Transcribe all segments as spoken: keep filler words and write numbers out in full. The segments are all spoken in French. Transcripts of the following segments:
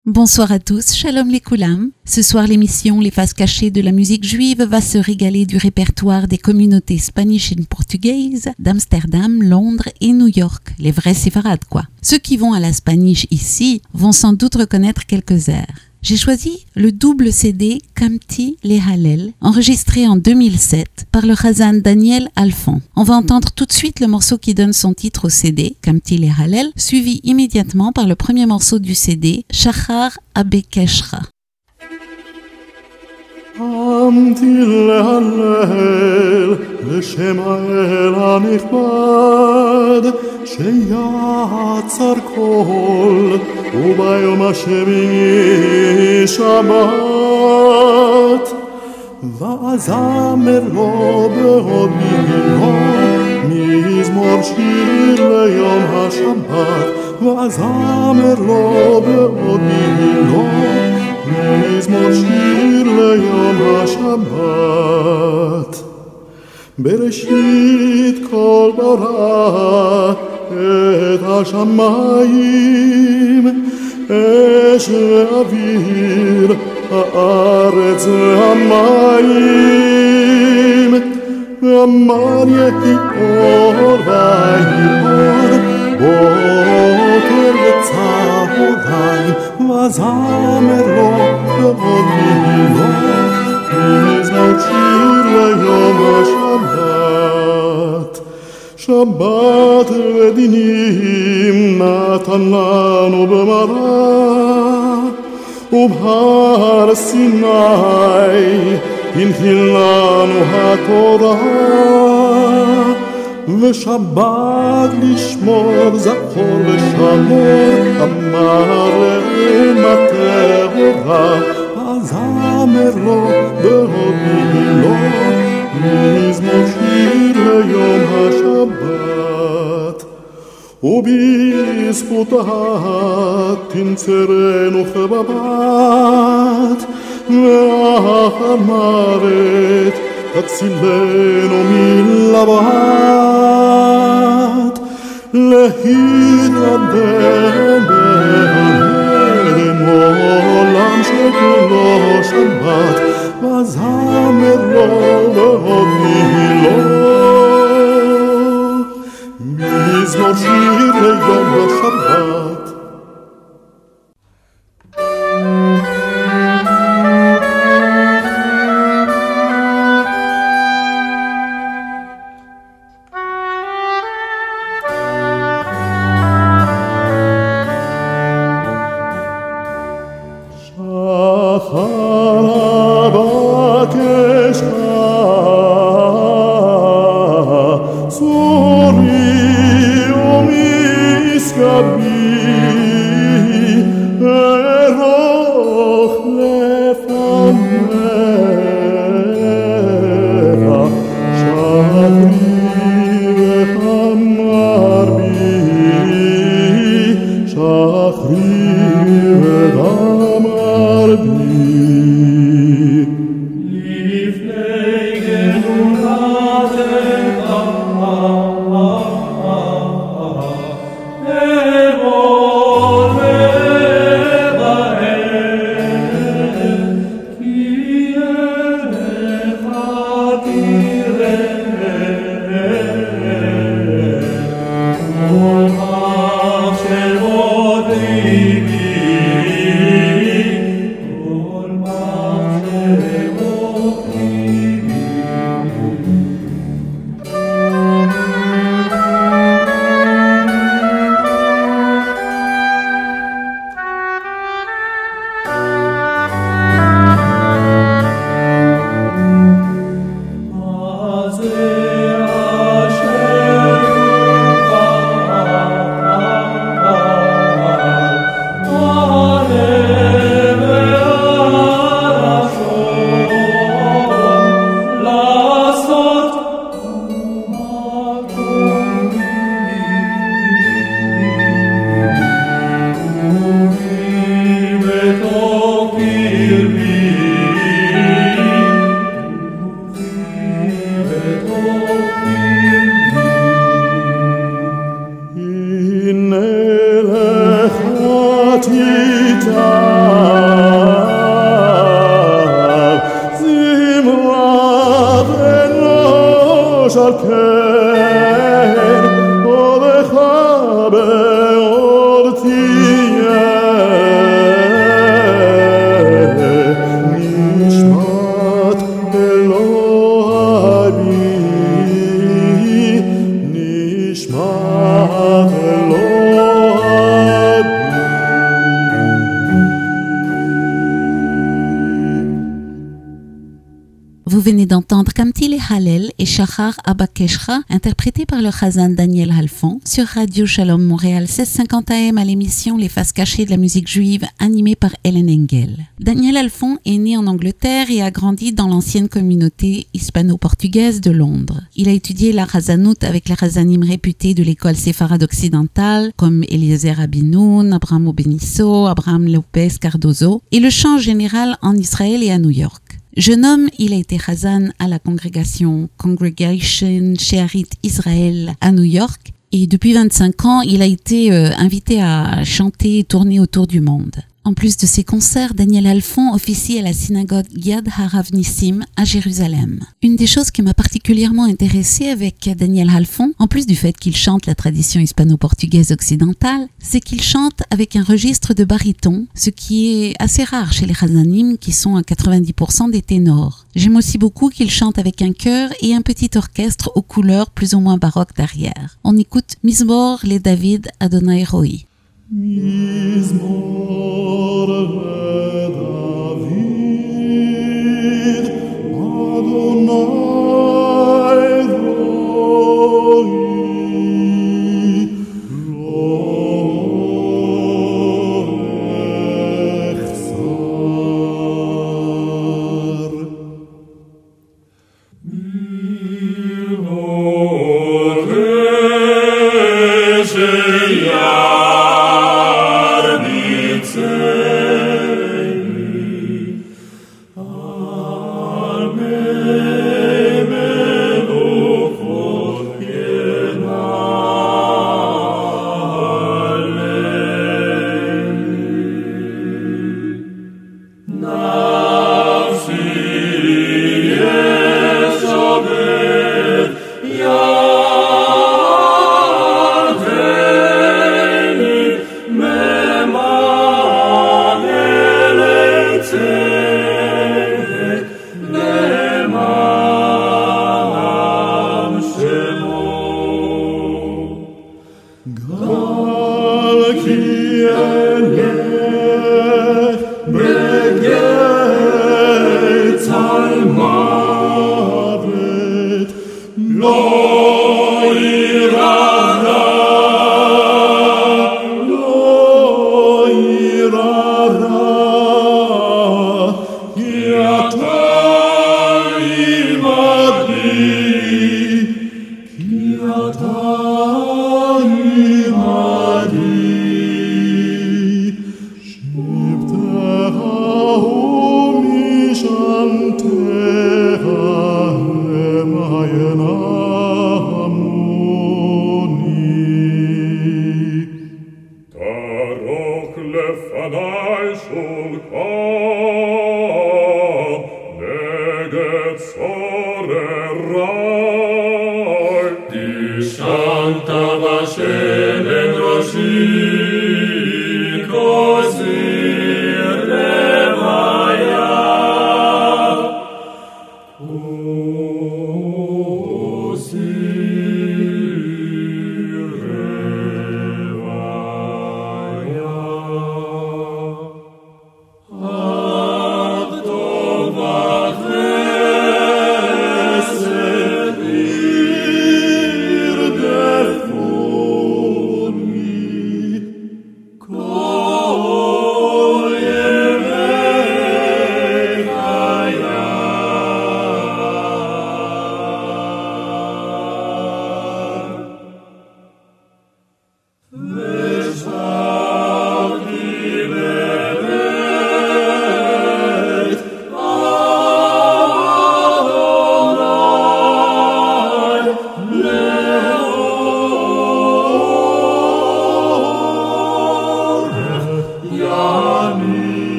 Bonsoir à tous, shalom les koulam. Ce soir, l'émission Les Faces Cachées de la musique juive va se régaler du répertoire des communautés Spanish and Portuguese d'Amsterdam, Londres et New York. Les vrais séfarades, quoi. Ceux qui vont à la Spanish ici vont sans doute reconnaître quelques airs. J'ai choisi le double C D Kamti Le Hallel, enregistré en deux mille sept par le Chazan Daniel Alphon. On va entendre tout de suite le morceau qui donne son titre au C D, Kamti Le Hallel, suivi immédiatement par le premier morceau du C D, Shachar Abekeshra. קמתי להלל לשם האל הנכבד שיצר כל וביום השביעי שבת ואזמר לו בעוד מילות מזמור שיר ליום השבת ואזמר לו בעוד מילות מזמור שיר ליום השבת בראשית כל ברא את השמיים אש ואוויר הארץ והמים ואמר יהי אור ויהי אור בוקר וצהריים וזמר לו בעוד מילות מזמור שיר ליום השבת שבת ודינים נתן לנו במראה ובהר סיני הנחיל לנו התורה ושבת לשמור זכור ושמור אמר לאמא טהורה הזמר לו בעוד מילות מזמור שיר ליום השבת ובזכותה תנצרנו כבבת ואחר מוות תצילנו מלבט להתרדם בהלם עולם שכולו שבת וזמר לו בעוד מילות מזמור שיר ליום השבת Vous venez d'entendre Kamti Halel et Shachar Abakeshra, interprétés par le Chazan Daniel Halfon, sur Radio Shalom Montréal seize cinquante A M à l'émission Les Faces Cachées de la musique juive, animée par Hélène Engel. Daniel Halfon est né en Angleterre et a grandi dans l'ancienne communauté hispano-portugaise de Londres. Il a étudié la Chazanout avec les Chazanim réputés de l'école séfarade occidentale, comme Eliezer Abinoun, Abraham Benisso, Abraham Lopez Cardozo, et le chant général en Israël et à New York. Jeune homme, il a été chazan à la congrégation Congregation Shearit Israël à New York et depuis vingt-cinq ans, il a été euh, invité à chanter et tourner autour du monde. En plus de ses concerts, Daniel Halfon officie à la synagogue Yad Harav Nissim à Jérusalem. Une des choses qui m'a particulièrement intéressée avec Daniel Halfon, en plus du fait qu'il chante la tradition hispano-portugaise occidentale, c'est qu'il chante avec un registre de baryton, ce qui est assez rare chez les chazanim qui sont à quatre-vingt-dix pour cent des ténors. J'aime aussi beaucoup qu'il chante avec un chœur et un petit orchestre aux couleurs plus ou moins baroques derrière. On écoute Mizmor le David Adonai Roi. Mizmor le-David, Adonai Roi, Roech Sar. Oh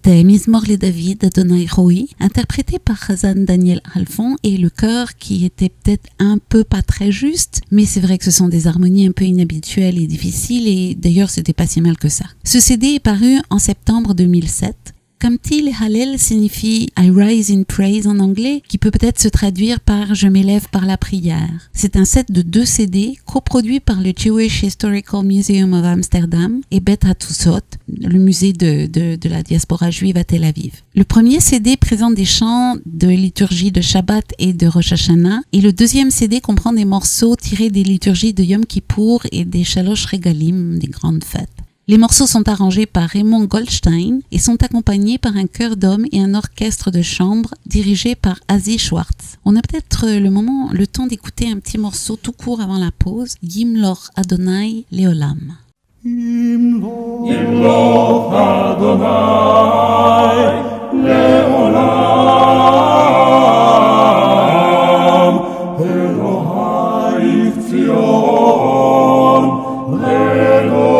C'était Mizmor le David Adonai Roi, interprété par Chazan Daniel Halfon, et le chœur qui était peut-être un peu pas très juste, mais c'est vrai que ce sont des harmonies un peu inhabituelles et difficiles, et d'ailleurs c'était pas si mal que ça. Ce C D est paru en septembre deux mille sept. Kamti Hallel signifie I rise in praise en anglais, qui peut peut-être se traduire par je m'élève par la prière. C'est un set de deux C D coproduits par le Jewish Historical Museum of Amsterdam et Bet Hattusot, le musée de, de, de la diaspora juive à Tel Aviv. Le premier C D présente des chants de liturgie de Shabbat et de Rosh Hashanah, et le deuxième C D comprend des morceaux tirés des liturgies de Yom Kippour et des Shalosh Regalim, des grandes fêtes. Les morceaux sont arrangés par Raymond Goldstein et sont accompagnés par un chœur d'hommes et un orchestre de chambre dirigé par Azi Schwartz. On a peut-être le moment, le temps d'écouter un petit morceau tout court avant la pause, Yimloch Adonai Leolam. Yimloch Adonai Leolam Elohai Tzion Leolam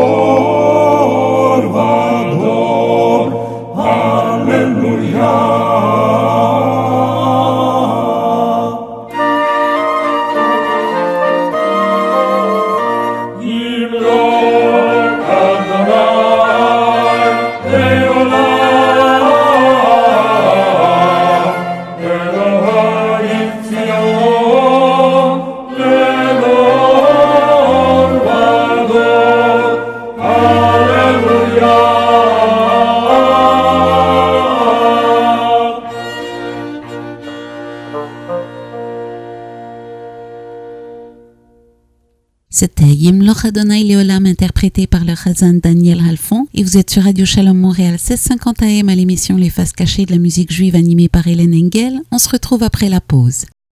C'était Yimloch Adonai Leolam interprété par le Chazan Daniel Halfon, et vous êtes sur Radio Shalom Montréal seize cinquante A M à l'émission Les Faces Cachées de la musique juive animée par Hélène Engel. On se retrouve après la pause.